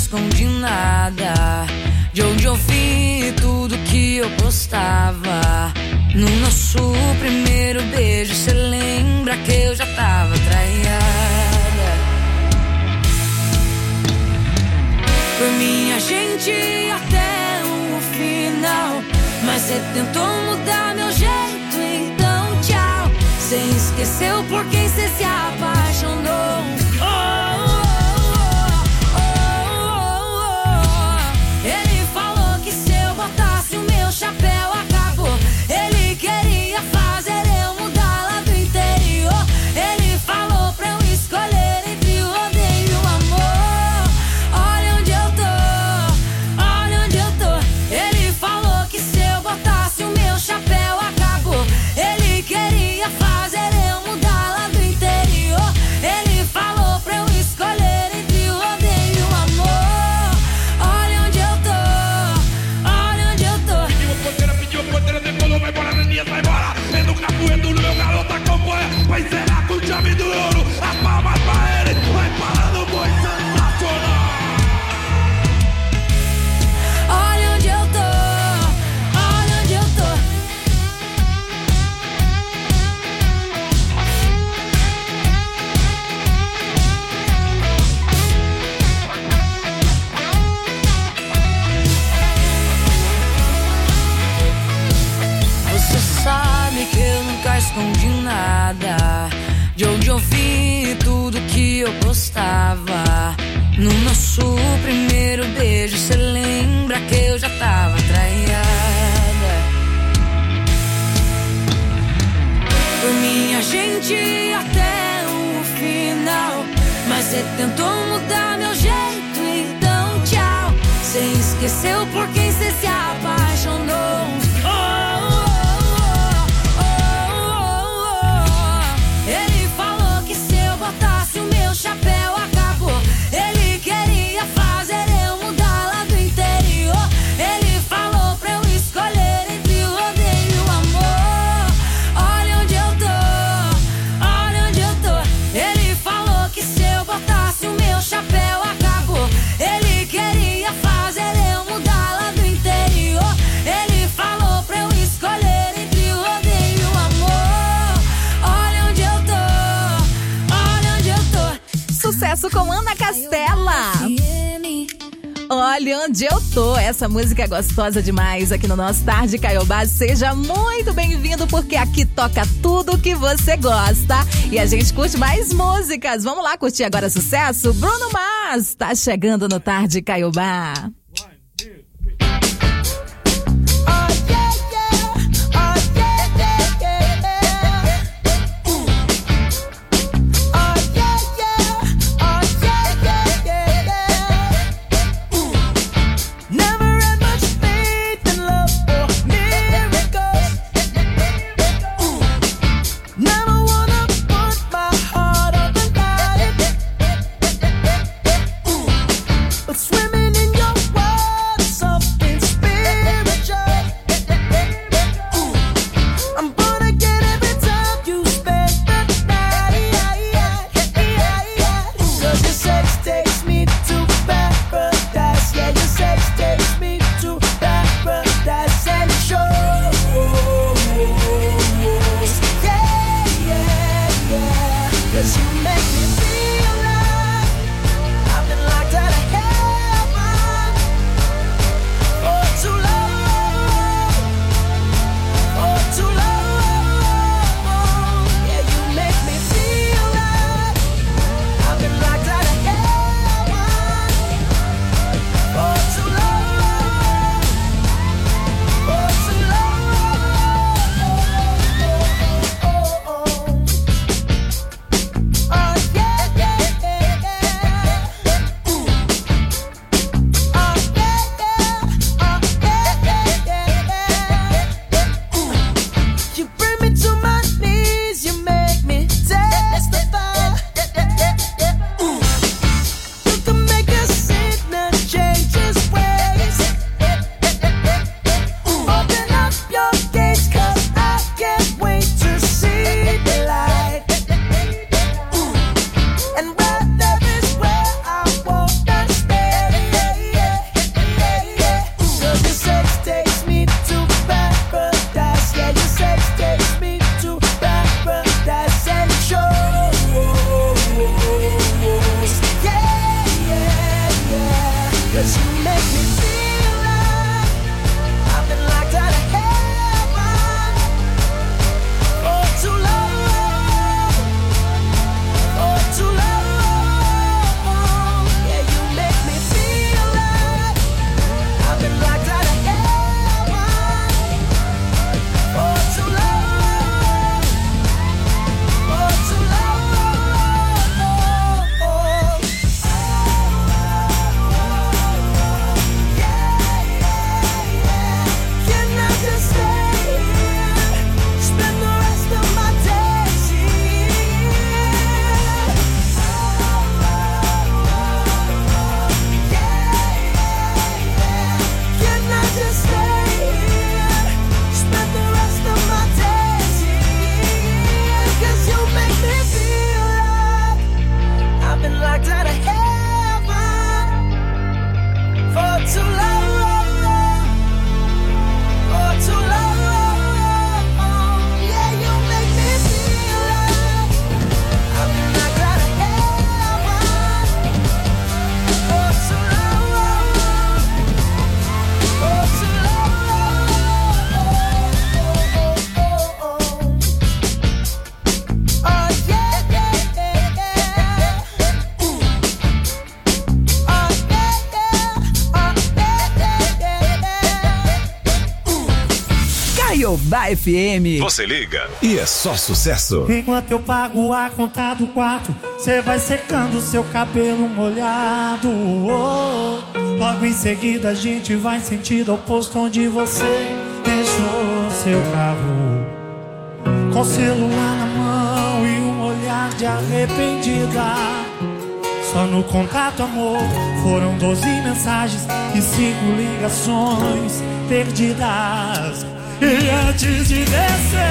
escondi nada. De onde eu vi tudo que eu postava. No nosso primeiro beijo, cê lembra que eu já tava traiada. Por mim a gente ia até o final, mas cê tentou mudar meu jeito, então tchau. Cê esqueceu por quem cê se apaixonou. Ele falou que se eu botasse o meu chapéu acabou. Ele queria fazer eu mudar lá do interior. Ele falou pra eu escolher entre o odeio e o amor. Olha onde eu tô, olha onde eu tô. Ele falou que se eu botasse o meu chapéu acabou. Ele queria fazer eu mudar lá do interior. Ele falou pra eu escolher entre o odeio e o amor. Olha onde eu tô, olha onde eu tô. Pediu porteira, decolou, vai embora, Neninha, vai embora. É no capoeiro, no meu garoto acompanha. Vai zerar com o chave do ouro. As palmas pra ele, vai parar no boi sensacional. Olha onde eu tô, olha onde eu tô. Você sabe que eu nunca escondi nada. De onde eu vi tudo que eu postava. No nosso primeiro beijo, cê lembra que eu já tava traiada. Por mim a gente ia até o final, mas cê tentou mudar meu jeito, então tchau. Cê esqueceu por quem cê se apaixonou. Ele falou que se eu botasse o meu chapéu acabou. Ele queria fazer eu mudar lá do interior. Ele falou pra eu escolher entre o odeio e o amor. Olha onde eu tô, olha onde eu tô. Ele falou que se eu botasse o meu chapéu acabou. Ele queria fazer eu mudar lá do interior. Ele falou pra eu escolher entre o odeio e o amor. Olha onde eu tô, olha onde eu tô. Sucesso com Ana Castela. Olha onde eu tô. Essa música é gostosa demais aqui no nosso Tarde Caiobá. Seja muito bem-vindo, porque aqui toca tudo que você gosta. E a gente curte mais músicas. Vamos lá curtir agora sucesso? Bruno Mars tá chegando no Tarde Caiobá. Swimming in your Caiobá FM. Você liga e é só sucesso. Enquanto eu pago a conta do quarto, cê vai secando seu cabelo molhado. Logo em seguida a gente vai em sentido oposto, onde você deixou seu carro, com o celular na mão e um olhar de arrependida. Só no contato, amor, foram 12 mensagens e 5 ligações perdidas. E antes de descer,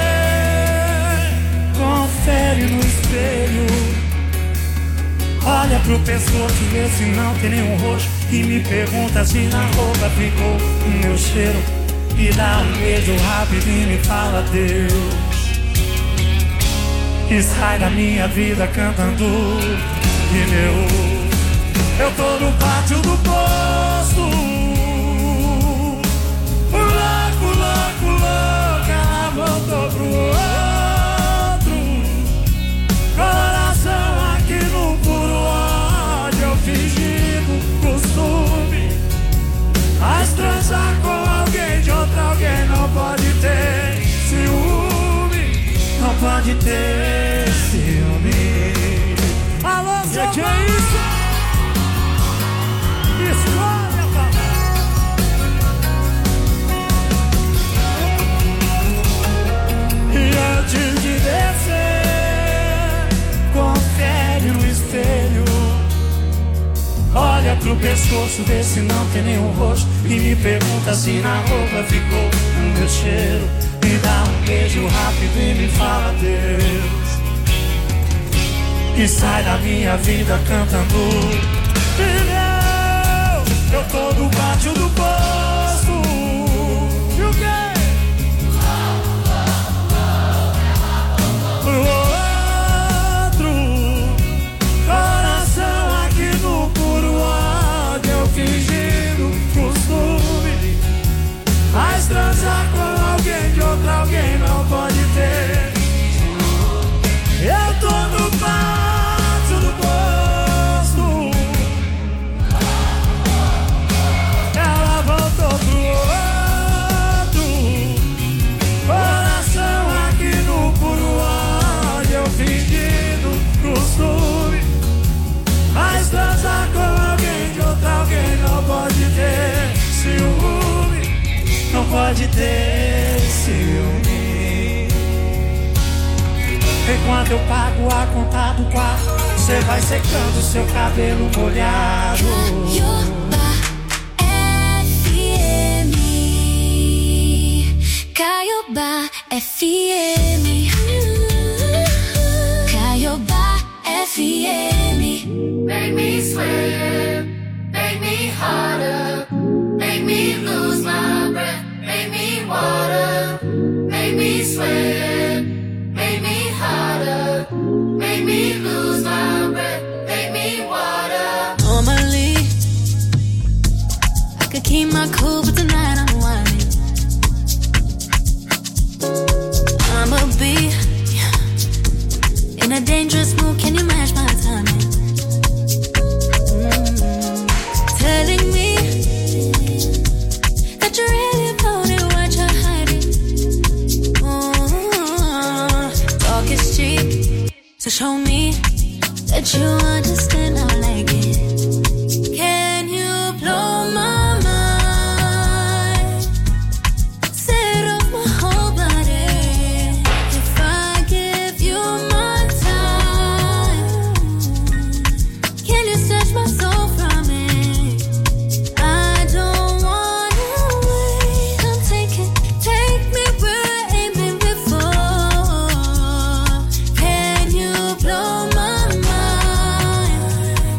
confere no espelho, olha pro pescoço, vê se não tem nenhum roxo, e me pergunta se na roupa ficou o meu cheiro. E dá um beijo rápido e me fala Deus. E sai da minha vida cantando pneu. Eu tô no pátio do posto, louco, louco, louco. Ela voltou pro outro, coração aqui no puro ódio. Eu fingindo costume, mas transar com alguém de outra alguém não pode ter ciúme, não pode ter ciúme. Alô, Zé, que é isso? Escolha, papai. E antes de descer, confere no espelho, olha pro pescoço, vê se não tem nenhum rosto, e me pergunta se na roupa ficou o meu cheiro. Me dá um beijo rápido e me fala Deus. E sai da minha vida cantando pneu. Eu tô no pátio do posto. E o quê? Pro outro, coração aqui no puro ódio. Eu fingindo costume, mas transar com alguém de outra alguém não pode ter. Eu tô no pátio do posto, ela voltou pro outro, coração aqui no puro ódio. Eu fingindo costume, mas transar com alguém de outra alguém não pode ter ciúme, não pode ter ciúme. Enquanto eu pago a conta do quarto, cê vai secando seu cabelo molhado. Caiobá FM, Caiobá FM. Make me sweat, make me harder, make me lose my breath, make me water, make me sweat, make me harder, make me lose my breath, make me water. Normally, I could keep my cool, but tonight I'm whining. I'ma be in a dangerous mood, can you match my timing? Telling me that you're really about it, what you're hiding. Talk is cheap, so show me that you understand, I like it. Can you blow my mind, set off my whole body, if I give you my time? Can you snatch my soul from it? I don't wanna wait, come take me where I ain't been before. Can you blow my mind?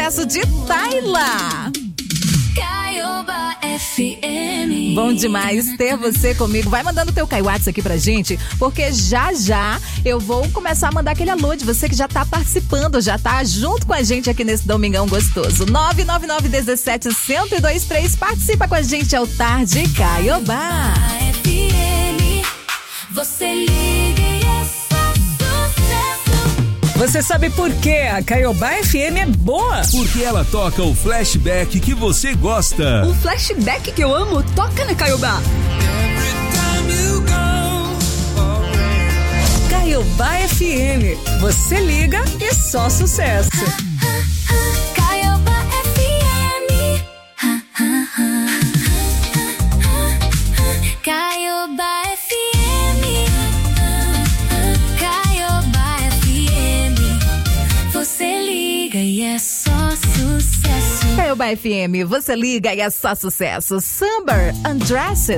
sucesso de Tayla. Caioba FM. Bom demais ter você comigo. Vai mandando teu Kaiwatts aqui pra gente, porque já eu vou começar a mandar aquele alô de você que já tá participando, já tá junto com a gente aqui nesse domingão gostoso. 999-17-1023. Participa com a gente, é o Tarde Caiobá. FM, você liga e é só sucesso. Você sabe por que a Caiobá FM é boa? Porque ela toca o flashback que você gosta. O flashback que eu amo toca na Caiobá. Caiobá FM. Você liga e só sucesso. Caioba FM. Caioba FM. Caioba FM. Você liga e é só sucesso. Caiobá FM, você liga e é só sucesso. Summer Undressed.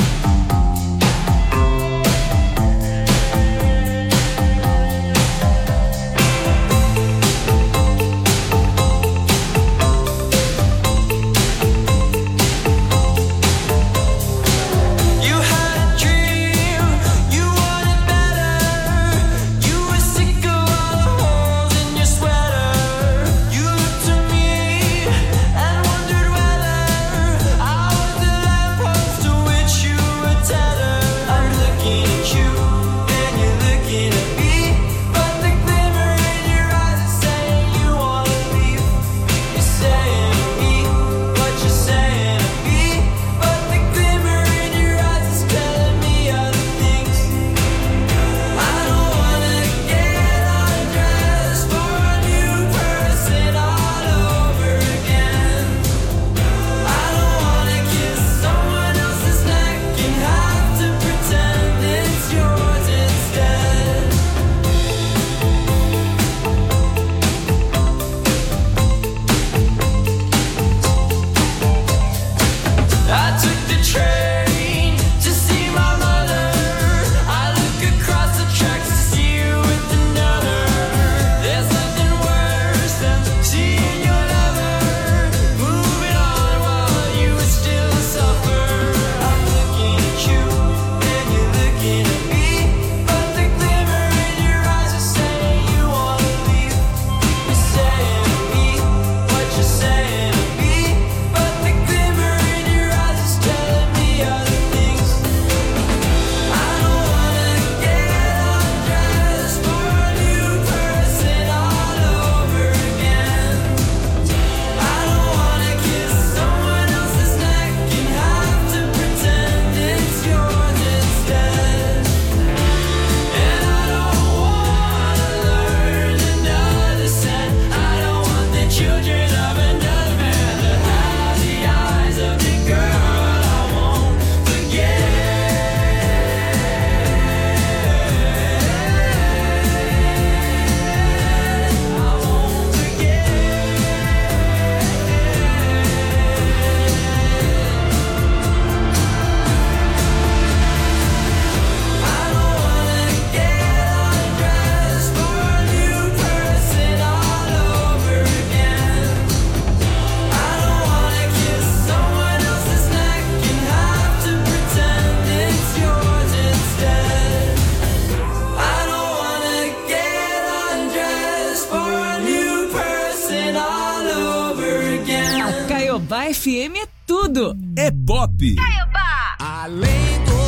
FM é tudo. É pop. Caiobá. Além do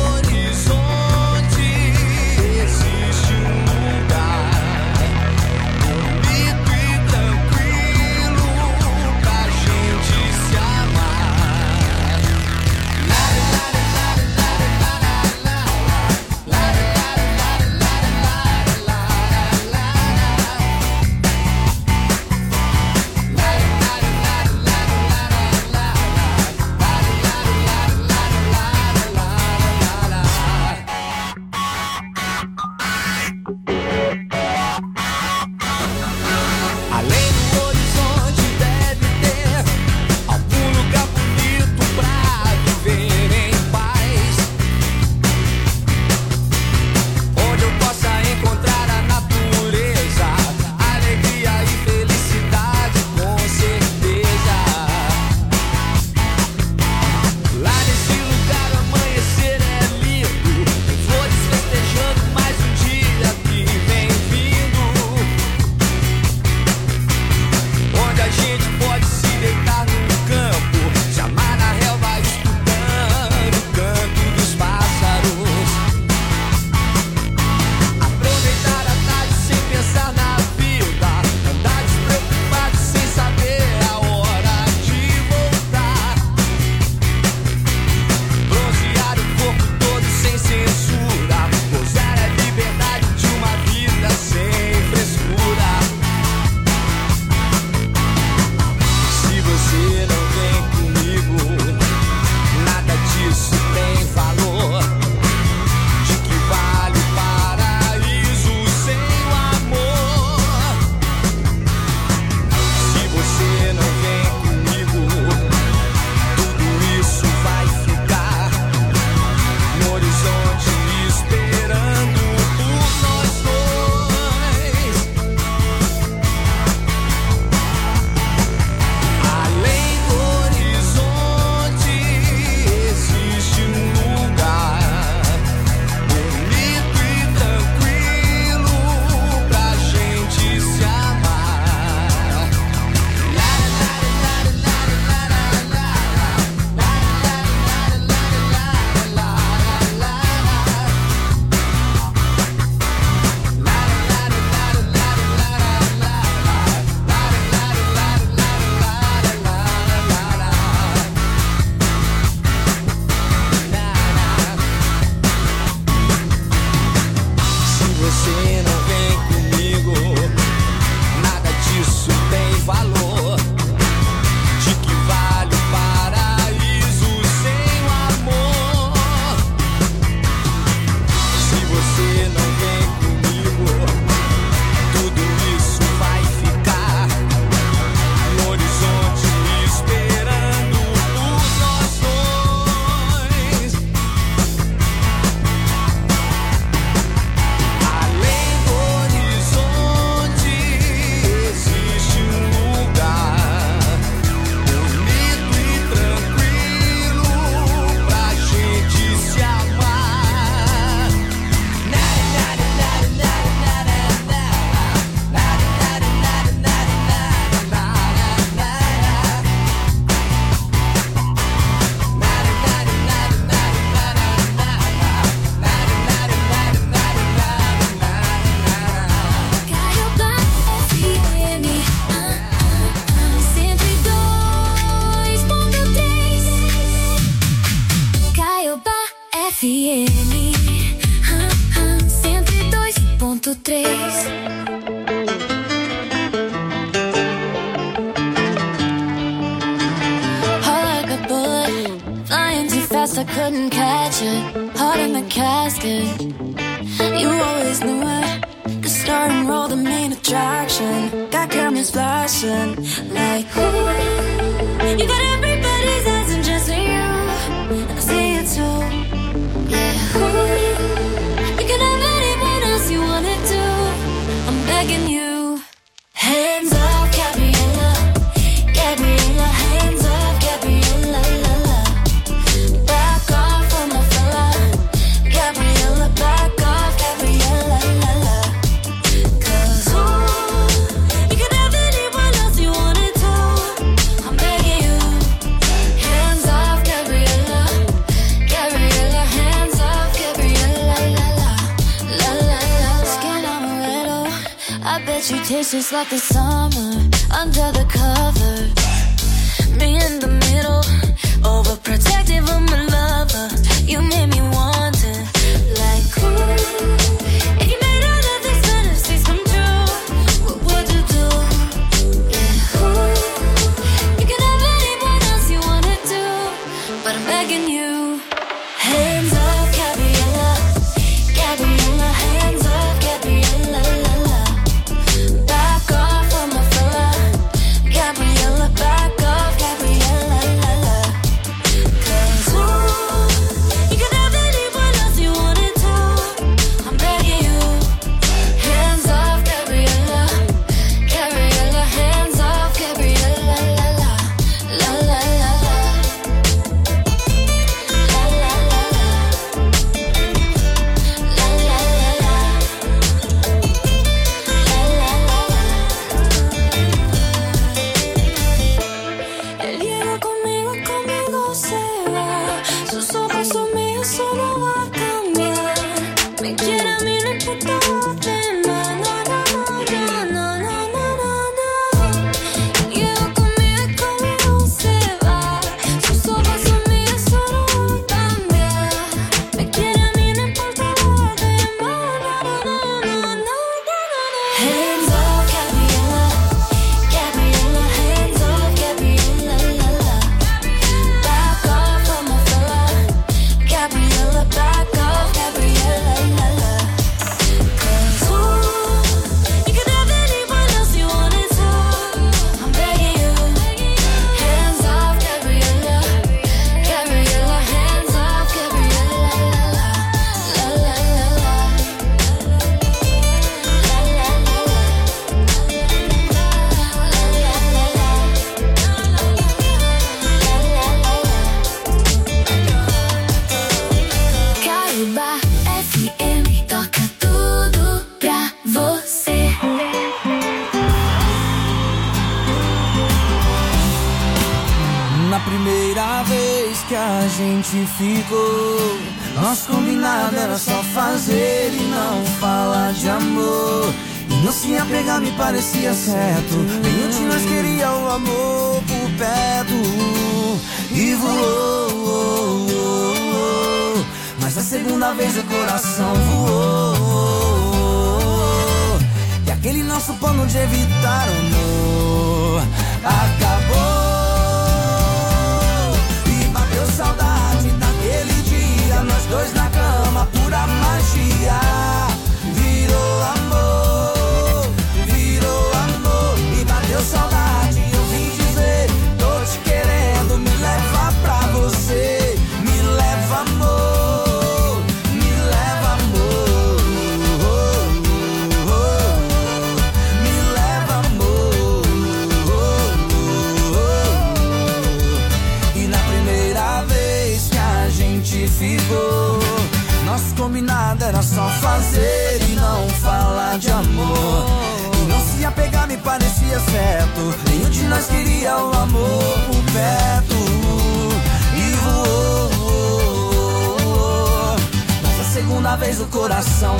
horizonte existe um lugar bonito e tranquilo pra gente se amar. FM 102.3. I couldn't catch it, heart in the casket. You always knew it, the start and roll the main attraction. Got cameras flashing, like ooh. You got everybody's eyes and just you, and I see it too. Yeah, ooh. You can have anyone else you wanted to. I'm begging you, hands off, Gabriella, Gabriella, hands off, Gabriella, la la. You taste just like the summer under the covers. Me in the middle, overprotective of my lover. You made me want it, like ooh. If you made all of these fantasies come true, what would you do? Yeah, ooh. You can have anyone else you wanted to, but I'm begging you, hands off, Gabriella, Gabriella, hands off, Gabriella, la la. Back off, Gabriella, la la. 'Cause ooh, you can have anyone else you wanted to. I'm begging you, hands off, Gabriella, Gabriella, hands off, Gabriella, la la, la la la la, la la la la, la la la la. Solo va a cambiar. Me quiere a mí, no importa lo demás. No, no, no, no, no, no, no, no. Llega conmigo y conmigo se va. Sus ojos son míos, solo va a cambiar. Me quiere a mí, no importa lo demás. No, no, no, no, no, no. Hands off, Gabriella, Gabriella, hands off, Gabriella, la la. Back off of my fella, Gabriella, back off, Gabriella, la la. 'Cause ooh, you can have anyone else you wanted to. I'm begging you, hands off, Gabriella, Gabriella, hands off, Gabriella, la la, la la la la, la la la la, Caiobá FM toca tudo pra você. Na primeira vez que a gente ficou, nosso combinado era só fazer e não falar de amor. E não se apegar me parecia certo. Nenhum de nós queria o amor por perto. E voou, mas a segunda vez o coração voou. E aquele nosso plano de evitar o amor acabou. Saudade daquele dia, nós dois na cama, pura magia. Virou amor, e bateu saudade. Eu vim dizer, tô te querendo, me leva pra você. Me leva amor, me leva amor. Me leva amor. E na primeira vez que a gente ficou, nosso combinado era só fazer e não falar de amor. E não se apegar me parecia certo. Nenhum de nós queria o amor por perto. E voou, mas a segunda vez o coração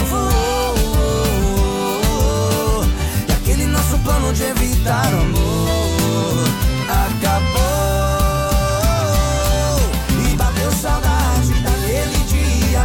voou. E aquele nosso plano de evitar o amor acabou. E bateu saudade daquele dia,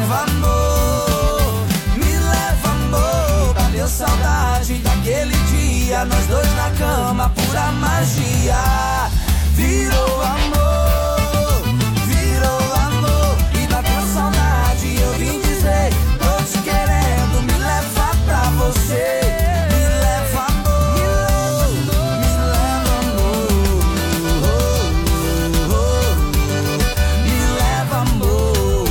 leva amor, me leva amor. Valeu saudade daquele dia, nós dois na cama, pura magia. Virou amor, virou amor. E da tua saudade eu vim dizer, tô te querendo, me leva pra você. Me leva amor, me leva amor. Me leva amor,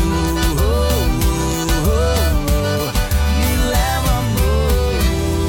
me leva amor.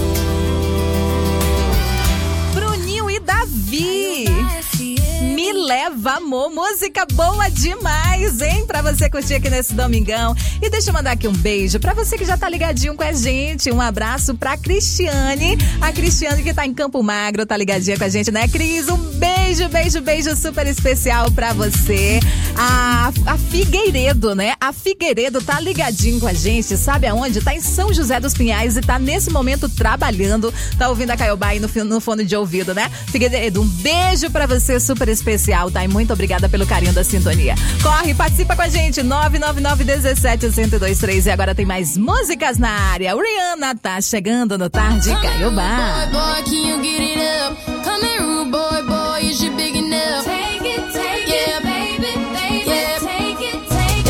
Bruninho e Davi. Me leva amor, música boa demais, hein? Pra você curtir aqui nesse domingão. E deixa eu mandar aqui um beijo pra você que já tá ligadinho com a gente. Um abraço pra Cristiane. A Cristiane que tá em Campo Magro, tá ligadinha com a gente, né, Cris? Um beijo, beijo, beijo super especial pra você. A Figueiredo, né? A Figueiredo tá ligadinho com a gente, sabe aonde? Tá em São José dos Pinhais e tá nesse momento trabalhando. Tá ouvindo a Caiobá aí no fone de ouvido, né? Figueiredo, um beijo pra você super especial, tá? E muito obrigada pelo carinho da sintonia. Corre, participa com a gente, 999-17-1023. E agora tem mais músicas na área. O Rihanna tá chegando no Tarde Caiobá. Boy, can you get it up? Come here, rude boy, boy, is you big enough? Take it, yeah, baby, baby, yeah, take it,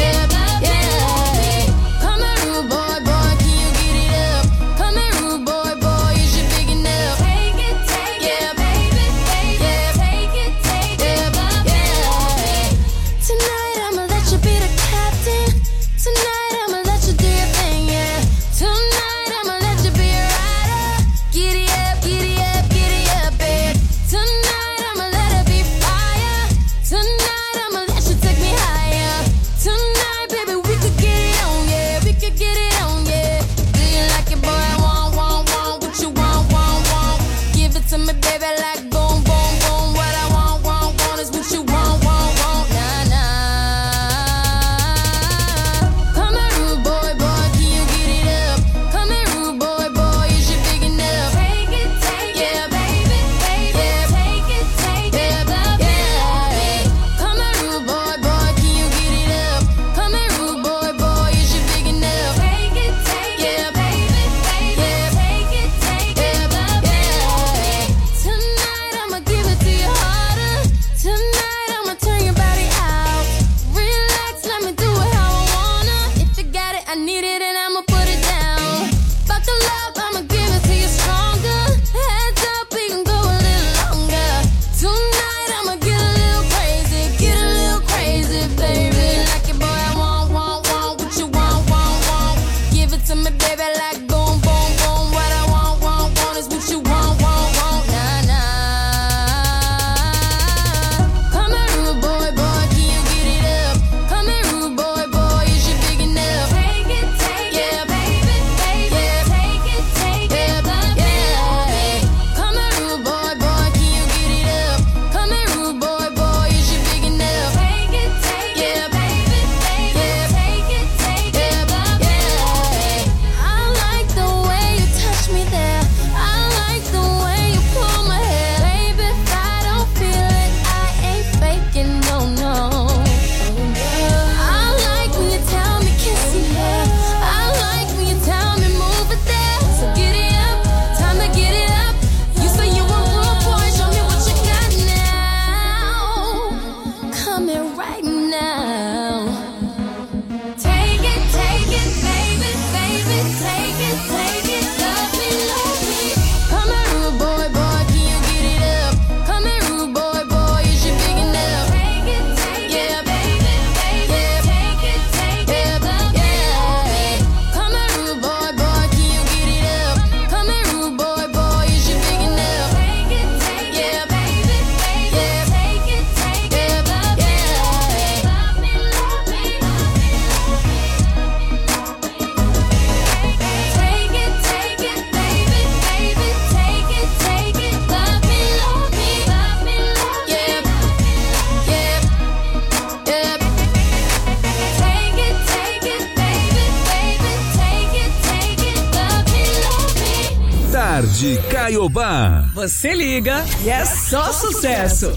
yeah. Come here, rude boy, boy, can you get it up? Come here, rude boy, boy, is you big enough? Take it, yeah, baby, baby, yeah, take it, yeah. Tonight I'ma let you be the captain. Tonight I'ma let you do your thing, yeah. Tonight I'ma let you be a rider. Giddy up, giddy up, giddy up, babe. Tonight I'ma let it be fire. Tonight I'ma let you take me higher. Tonight, baby, we could get it on, yeah. We could get it on, yeah. Do you like it, boy? I want, what you want. Give it to me, baby, like boom, boom, boom. What I want is what you want, nah, nah. Come here, rude boy, boy, can you get it up? Come here, rude boy, boy, is you big enough? Take it, yeah, baby, baby, yeah, take it, yeah. Come here, rude boy, boy, can you get it up? Come here, rude boy, boy, is you big enough? Take it, yeah, baby, baby, yeah, take it, yeah. Tonight I'ma give it to you harder. Tonight I'ma turn your body out. Relax, let me do it how I wanna. If you got it, I need it, and I'ma put it down. Buckle up, I'ma give it to you stronger. Heads up, we can go a little longer. Tonight I'ma get a little crazy, baby. Like it, boy, I want what you want. Give it to me, baby, like boom, boom, boom. What I want is what you want, nah, nah. Come here, rude boy, boy, can you get it up? Come here, rude boy, boy, is you big enough? Take it, yeah, baby, baby, yeah, take it, yeah. Come here, rude boy, boy, can you get it up? Come here, rude boy, boy, is you big enough? Take it, yeah, baby, baby, yeah, take it, yeah. I like the way you touch me there. I like the way you pull my hair. Baby, if I don't feel it, I ain't faking, no. I like when you tell me kiss me there. I like when you tell me move it there. So get it up, time to get it up. You say you want rude boy, show me what you got now. Come here right now. Take it, baby, baby, take it, love me. Come here, rude boy, boy, can you get it up? Come here, rude boy, boy, is you big enough? Take it, yeah, baby, baby, yeah, take it, yeah. Come here, rude boy, boy, can you get it up? Come here, rude boy, boy, is you big enough? Take it, yeah, baby, baby, yeah, take it, yeah. Love me. Take it, baby, baby, take it, love me. Yeah. Take it, baby, baby, take it, love me. Tarde Caiobá. Você liga e é só sucesso.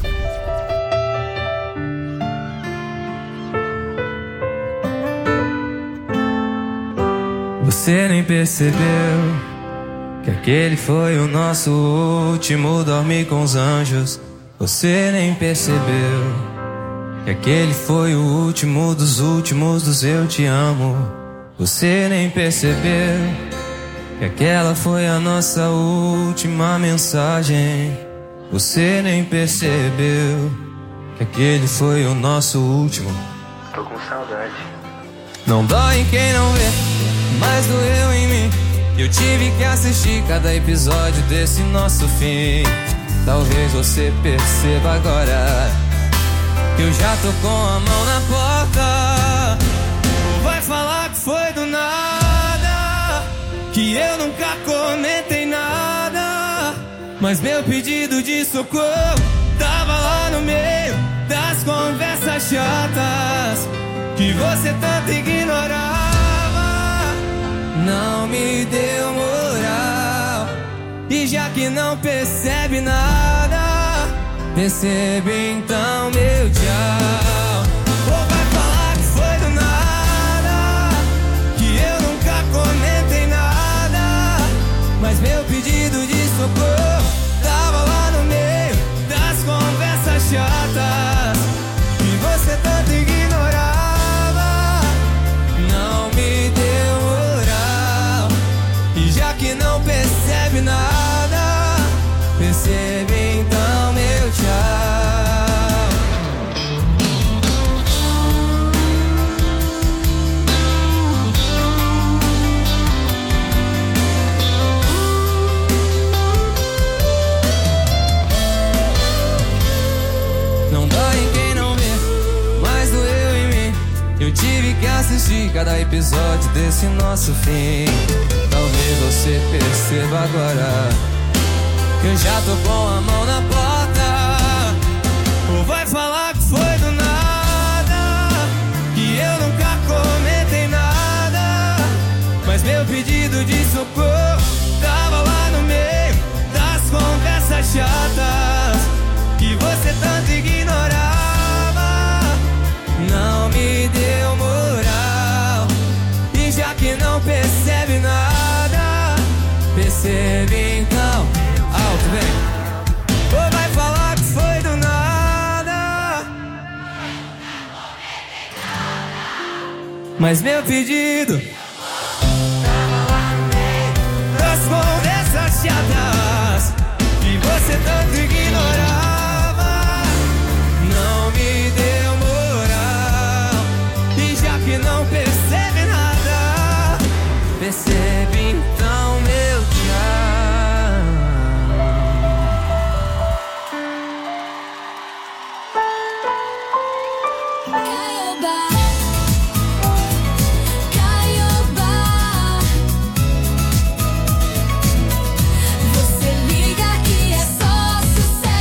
Você nem percebeu que aquele foi o nosso último dormir com os anjos. Você nem percebeu que aquele foi o último dos eu te amo. Você nem percebeu que aquela foi a nossa última mensagem. Você nem percebeu que aquele foi o nosso último. Tô com saudade. Não dói em quem não vê, mas doeu em mim. Eu tive que assistir cada episódio desse nosso fim. Talvez você perceba agora que eu já tô com a mão na porta. Ou vai falar que foi do nada, que eu nunca comentei nada, mas meu pedido de socorro tava lá no meio das conversas chatas que você tanto ignorava. Não me deu moral, e já que não percebe nada, percebe então meu tchau. Ou vai falar que foi do nada, que eu nunca comentei nada, mas meu pedido de socorro tava lá no meio das conversas chatas que você tanto ignorava. Não me deu moral, e já que não percebe nada, percebe então meu tchau. Não dói em quem não vê, mas doeu em mim. Eu tive que assistir cada episódio desse nosso fim. Talvez você perceba agora que eu já tô com a mão na porta. Ou vai falar que foi do nada, que eu nunca comentei nada, mas meu pedido de socorro tava lá no meio das conversas chatas que você tanto ignorava. Não me deu moral, e já que não percebe nada, percebe então. Alto, vem. Ou vai falar que foi do nada, mas meu pedido das conversas chatas que você tanto ignorava. Não me deu moral, e já que não percebe nada, percebe então meu tchau. Você liga e é só sucesso.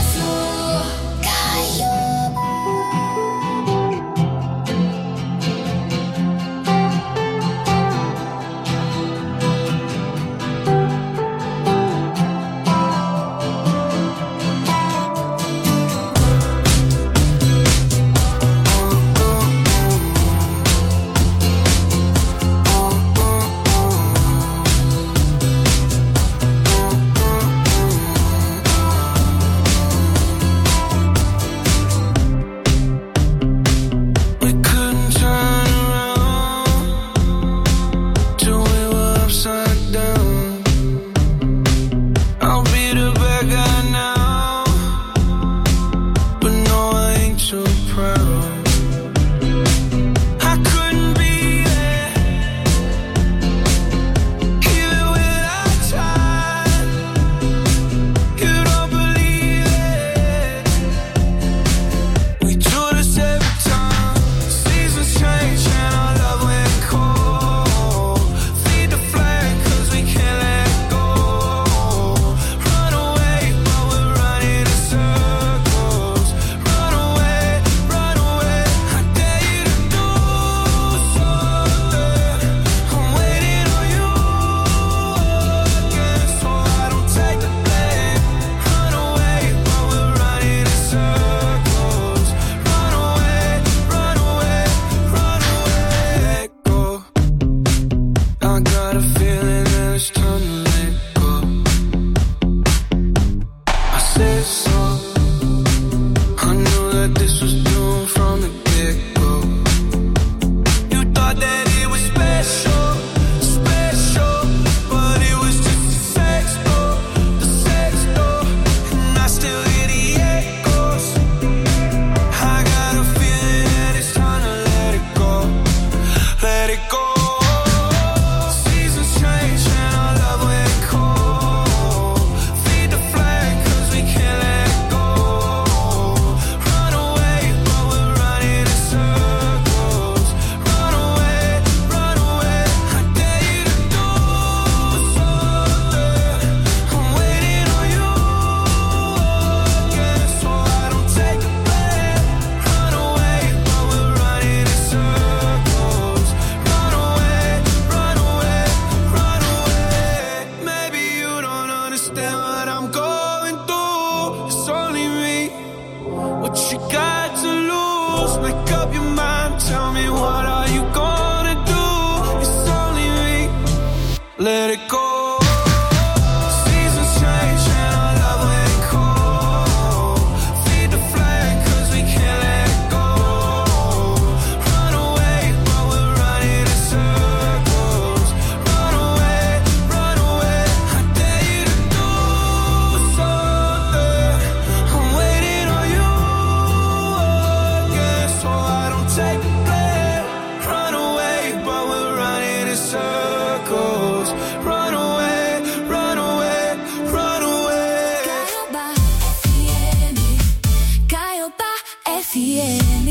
let it go. Seasons change and our love ain't cold. Feed the flame cause we can't let go. Run away but we're running in circles. Run away, I dare you to do something. I'm waiting on you again, so I don't take the blame. Run away but we're running in circles. Run away, run away, run away. Caiobá FM.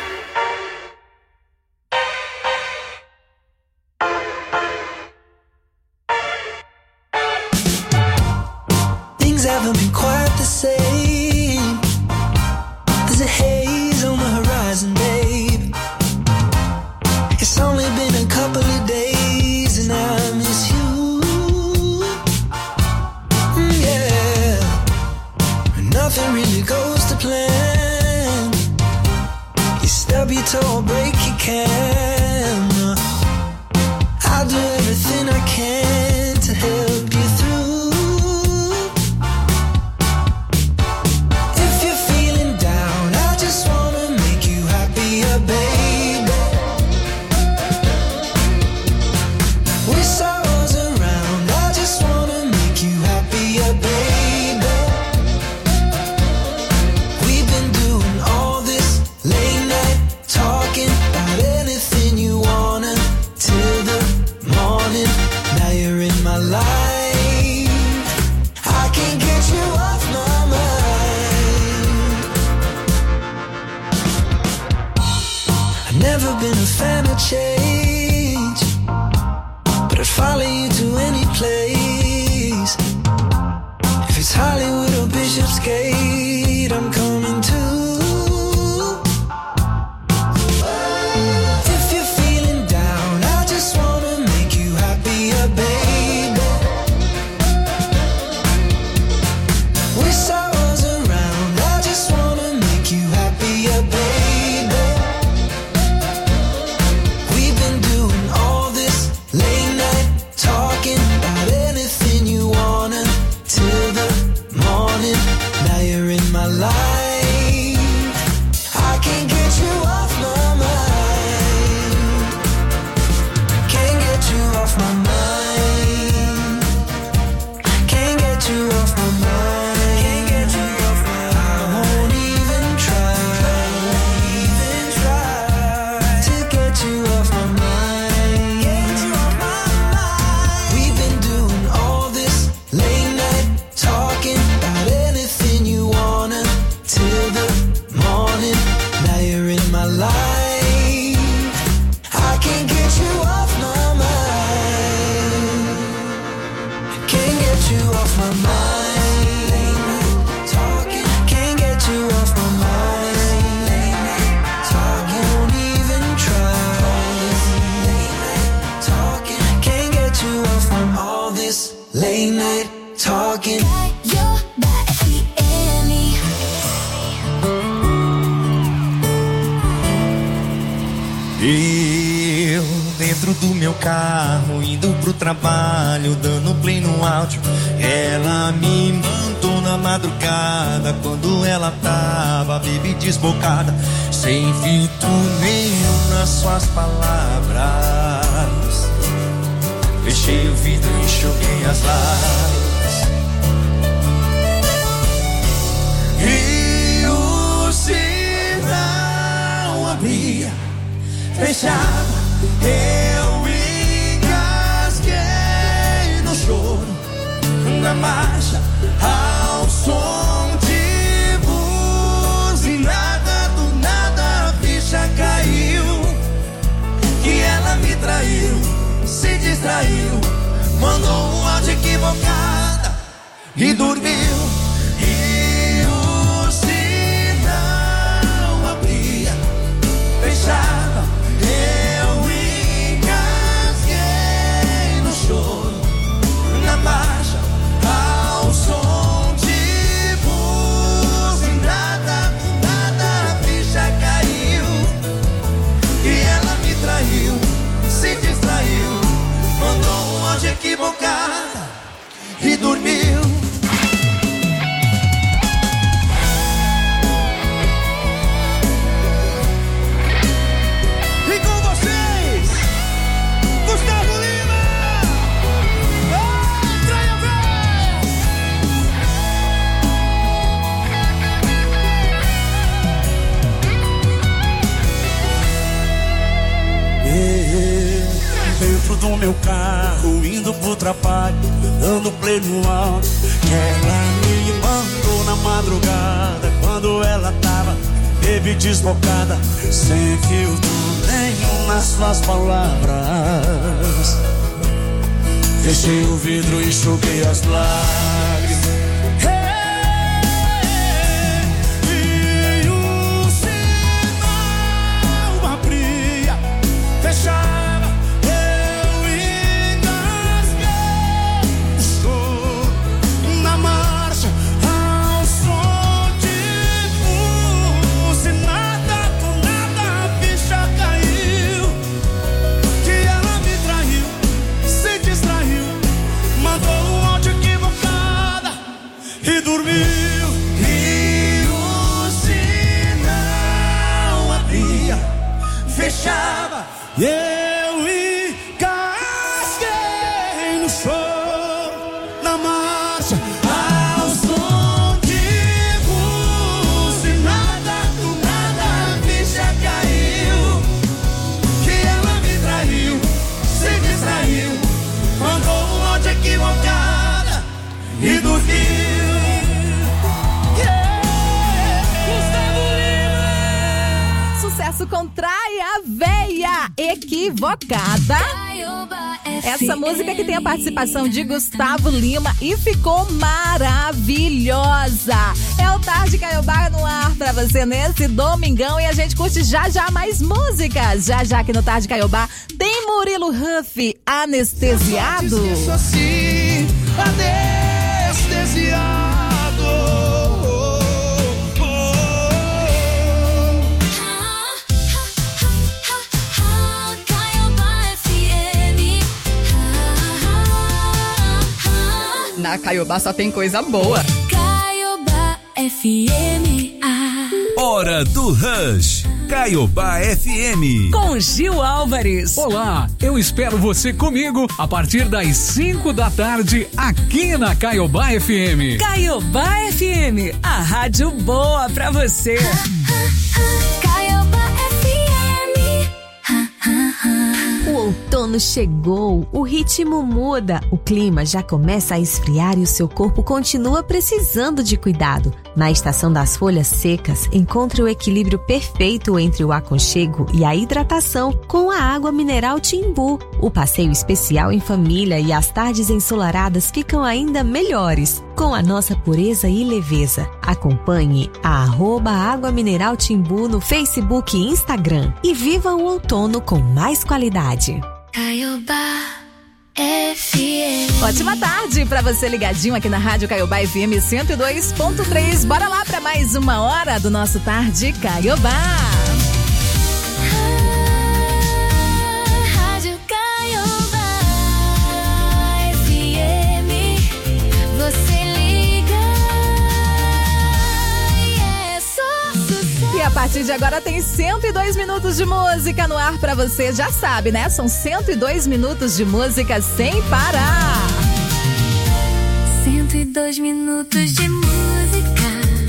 Things haven't been quite the same. There's a haze on the horizon, babe. It's only been a couple of days and I miss you. Yeah. Nothing really goes to plan. You stub your toe or break your can. I'll do everything I can to help you through. If you're feeling down, I just wanna make you happier, baby. With sorrows around, I just wanna make you happier, baby. We've been doing all this late night talking about anything you wanna till the morning. Now you're in my life. I can't get you off my mind. I've never been a fan of change, but I'd follow you to any place. If it's Hollywood or Bishopsgate, I'm coming too. If you're feeling down, I just wanna make you happier, baby. With sorrows around, I just wanna make you happier, baby. We've been doing all this late night talking about anything you wanna till the morning. Now you're in my life. I can't get you off my mind. Can't get you off my mind. Can't get you off my mind. Can't get you off my mind. I won't even try to get you off my mind. Get you off my mind. We've been doing all this late night talking about anything you wanna till the morning. Now you're in my life. I can't get you off my mind. Can't get you off my mind. Late night talking. Can't get you off my mind. Late night talking. Won't even try. Late night talking. Can't get you off from all this late night talking. Caiobá FM. Eu, dentro do meu carro, indo pro trabalho, dando play no áudio. Ela me mandou na madrugada, quando ela tava baby desbocada, sem filtro nenhum nas suas palavras. Fechei o vidro e enxuguei as lágrimas. E o sinal abria, fechava, eu engasguei no choro, na marcha, ao som de buzinada. Do nada a ficha caiu, que ela me traiu, se distraiu, mandou um áudio equivocada e dormiu. E o sinal abria, fechava, eu engasguei no choro, na marcha, ao som de buzinada. Do nada a ficha caiu, que ela me traiu, se distraiu, mandou um áudio equivocado no meu carro, indo pro trabalho, dando play no áudio que ela me mandou na madrugada, quando ela tava baby desbocada, sem filtro nenhum nas suas palavras. Fechei o vidro e enxuguei as lágrimas. E o sinal abria, fechava, eu engasguei o choro na marcha ao som de buzinada. Do nada a ficha caiu, que ela me traiu, se distraiu, mandou um áudio equivocada e dormiu. E o sinal abria, fechava, e eu engasguei no choro, na marcha ao som de buzinada. Do nada a ficha caiu, que ela me traiu, se distraiu, mandou um áudio equivocada e dormiu. Sucesso com Traia Véia Equivocada. Essa música que tem a participação de Gustavo Lima e ficou maravilhosa. É o Tarde Caiobá no ar pra você nesse domingão e a gente curte já já mais músicas. Já já aqui no Tarde Caiobá tem Murilo Huff, Anestesiado. Assim, anestesiado. Na Caiobá só tem coisa boa. Caiobá FM. Hora do Rush. Caiobá FM. Com Gil Álvares. Olá, eu espero você comigo a partir das 5 da tarde aqui na Caiobá FM. Caiobá FM, a rádio boa pra você. Caiobá FM. O outono chegou, o ritmo muda, o clima já começa a esfriar e o seu corpo continua precisando de cuidado. Na estação das folhas secas, encontre o equilíbrio perfeito entre o aconchego e a hidratação com a água mineral Timbu. O passeio especial em família e as tardes ensolaradas ficam ainda melhores, com a nossa pureza e leveza. Acompanhe a @Água Mineral Timbu no Facebook e Instagram e viva o outono com mais qualidade. Caiobá FM. Ótima tarde pra você ligadinho aqui na Rádio Caiobá FM 102.3. Bora lá pra mais uma hora do nosso Tarde Caiobá. Rádio Caiobá FM. Você liga e é só sucesso. E a partir de agora tem 102 minutos de música no ar pra você. Já sabe, né? São 102 minutos de música sem parar. 102 minutos de música.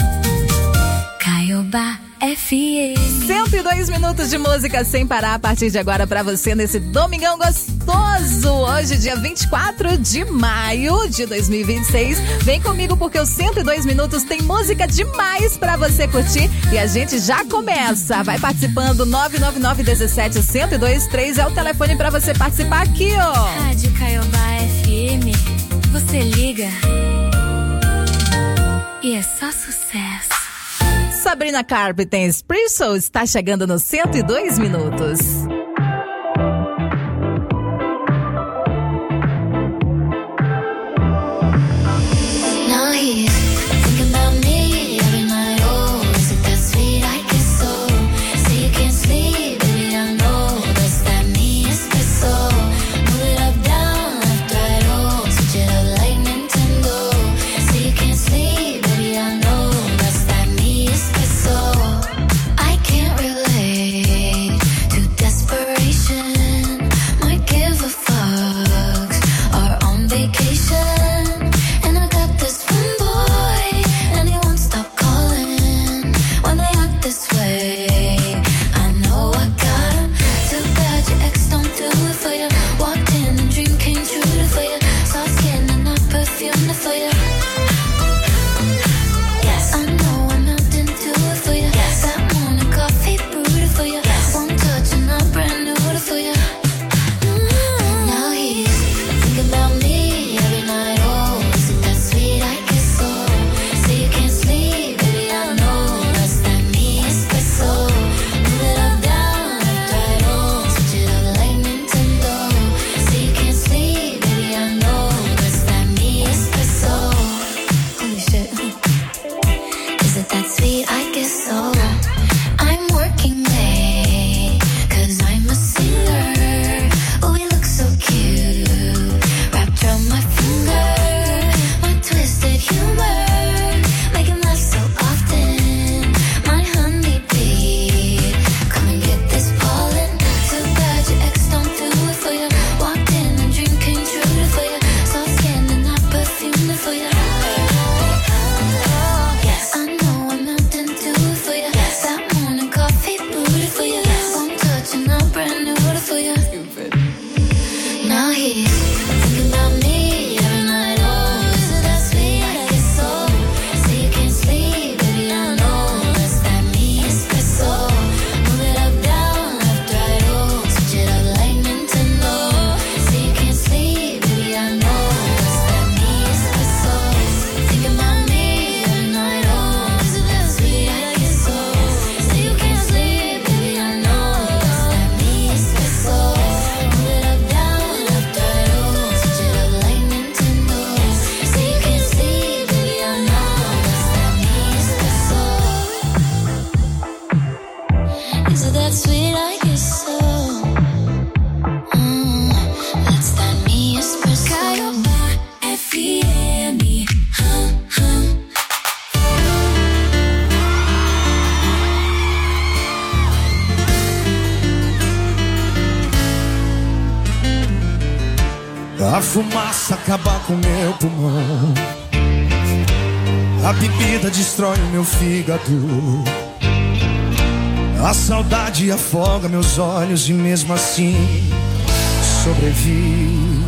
Caiobá FM. 102 minutos de música sem parar a partir de agora pra você nesse domingão gostoso. Hoje, dia 24 de maio de 2026. Vem comigo porque os 102 minutos tem música demais pra você curtir. E a gente já começa. Vai participando, 999-17-1023 é o telefone pra você participar aqui, ó. Rádio Caiobá FM. Você liga e é só sucesso. Sabrina Carpenter, Espresso está chegando nos 102 minutos. Now he's thinking about me every night. Oh, is it that sweet? I guess so. Say you can't sleep, baby, I know. That's that me espresso. Move it up, down, left, right, oh. Switch it up like Nintendo. Say you can't sleep, baby, I know. That's that me espresso. I can't relate to desperate. A fumaça acaba com meu pulmão, a bebida destrói o meu fígado, a saudade afoga meus olhos e mesmo assim sobrevivo.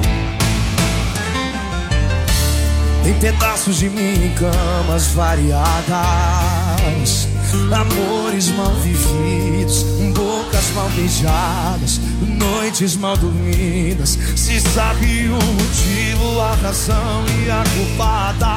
Tem pedaços de mim em camas variadas, amores mal vividos, bocas mal beijadas, noites mal dormidas. Se sabe o motivo, a razão e a culpada,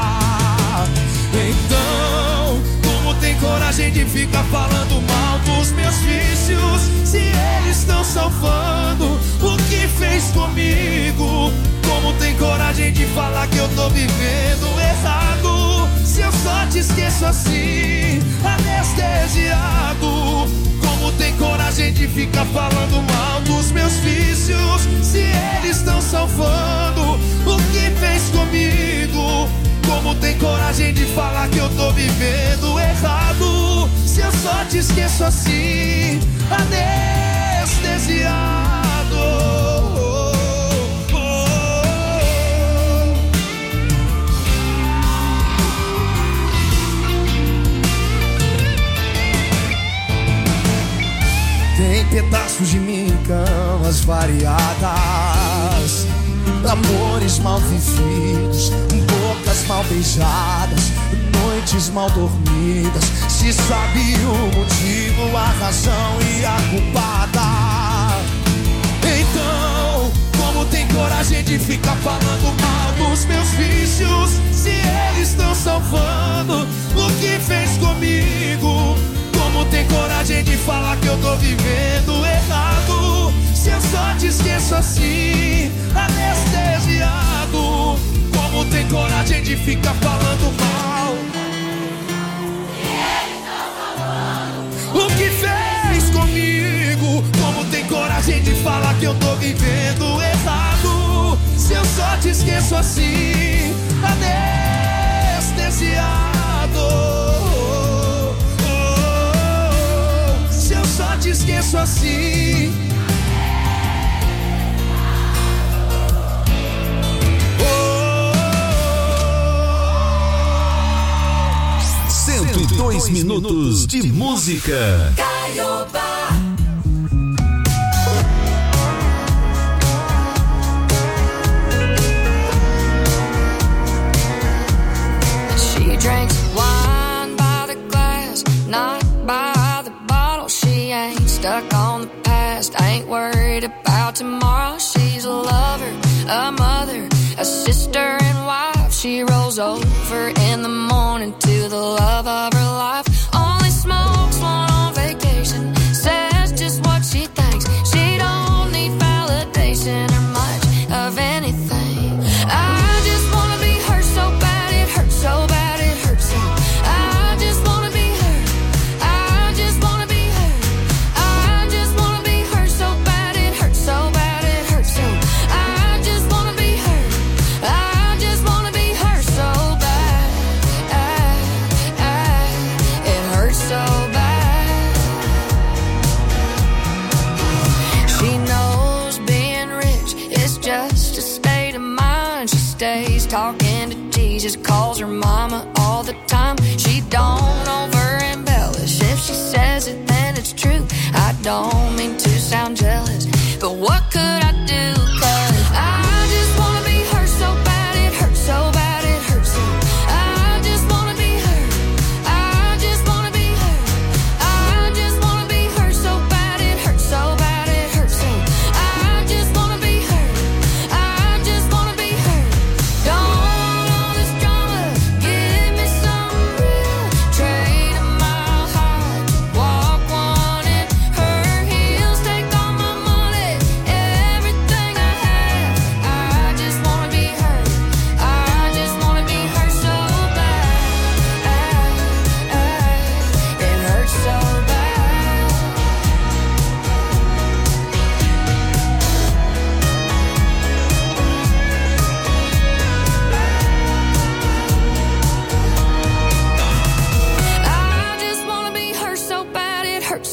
então como tem coragem de ficar falando mal dos meus vícios, se eles estão salvando o que fez comigo? Como tem coragem de falar que eu tô vivendo errado, se eu só te esqueço assim, anestesiado? Como tem coragem de ficar falando mal dos meus vícios, se eles estão salvando o que fez comigo? Como tem coragem de falar que eu tô vivendo errado, se eu só te esqueço assim, anestesiado? Tem pedaços de mim em camas variadas, amores mal vividos, bocas mal beijadas, noites mal dormidas. Se sabe o motivo, a razão e a culpada, então como tem coragem de ficar falando mal dos meus vícios, se eles estão salvando o que fez comigo? Como tem coragem de falar que eu tô vivendo errado, se eu só te esqueço assim, anestesiado? Como tem coragem de ficar falando mal o que fez comigo? Como tem coragem de falar que eu tô vivendo errado, se eu só te esqueço assim, anestesiado? Só te esqueço assim. 102 minutos de música. She drinks wine by the glass, not by stuck on the past, ain't worried about tomorrow. She's a lover, a mother, a sister and wife. She rolls over in the morning to the love of her life. Only smokes one on vacation, says just what she thinks. She don't need validation or much of anything. I just wanna be her so bad, it hurts so bad, it hurts so. I just wanna be her, I just wanna be her. I just wanna be her so bad, it hurts so bad, it hurts so. I just wanna be her, I just wanna be her so bad. It hurts so bad. She knows being rich is just a state of mind. She stays talking to Jesus, calls her mama all the time. She don't over embellish, if she says it then it's true. I don't mean to sound jealous, but what could I do? 'Cause I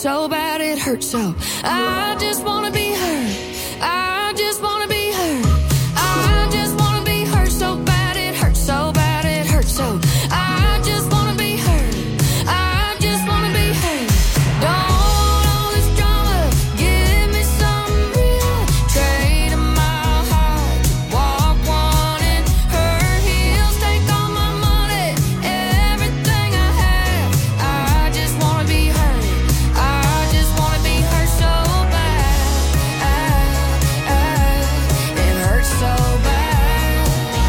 so bad it hurts so. I just wanna be heard. I just wanna be heard. I just wanna be heard so bad it hurts so bad it hurts so. I just wanna be heard. I just wanna be heard. Don't want all this drama. Give me some real. Trading my heart to walk one in her heels. Take all my money, everything I have. I just wanna be heard. I just wanna be heard so bad. It hurts so bad.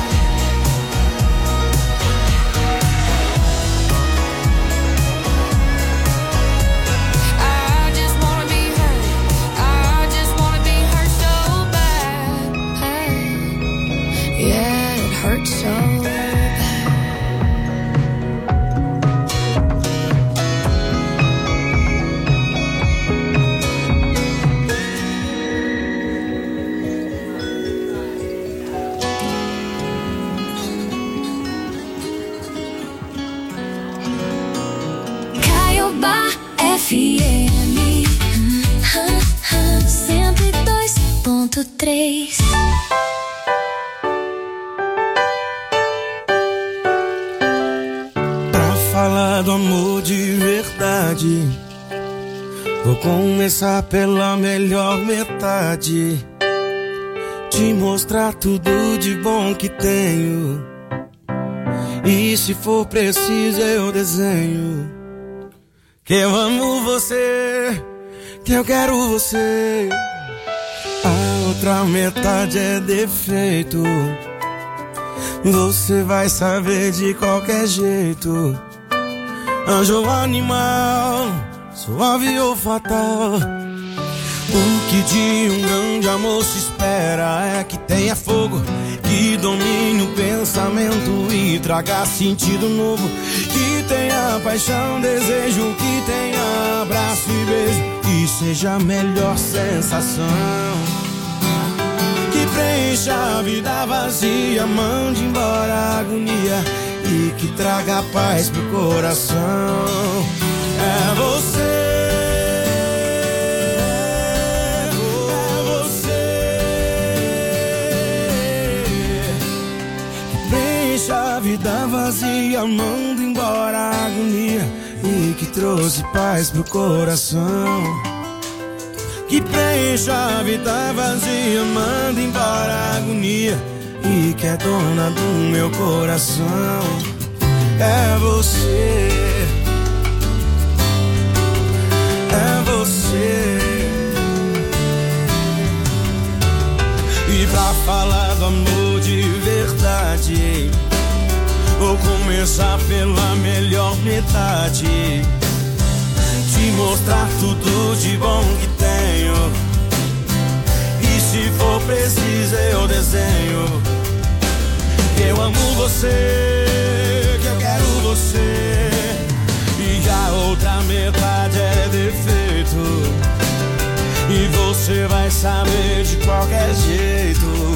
I just wanna be heard. I just wanna be heard so bad. Yeah, it hurts so bad. Caiobá FM 102.3. Pra falar do amor de verdade, vou começar pela melhor metade. Te mostrar tudo de bom que tenho. E se for preciso eu desenho. Que eu amo você, que eu quero você. A outra metade é defeito. Você vai saber de qualquer jeito. Anjo ou animal, suave ou fatal. O que de um grande amor se espera é que tenha fogo, que domine o pensamento e traga sentido novo. Que tenha paixão, desejo, que tenha abraço e beijo, e seja a melhor sensação. Que preencha a vida vazia, mande embora a agonia e que traga paz pro coração. É você. A vida vazia, manda embora a agonia e que trouxe paz pro coração. Que preencha a vida vazia, manda embora a agonia e que é dona do meu coração. É você, é você. E pra falar do amor de verdade, vou começar pela melhor metade. Te mostrar tudo de bom que tenho. E se for preciso eu desenho. Eu amo você, que eu quero você. E a outra metade é defeito. E você vai saber de qualquer jeito.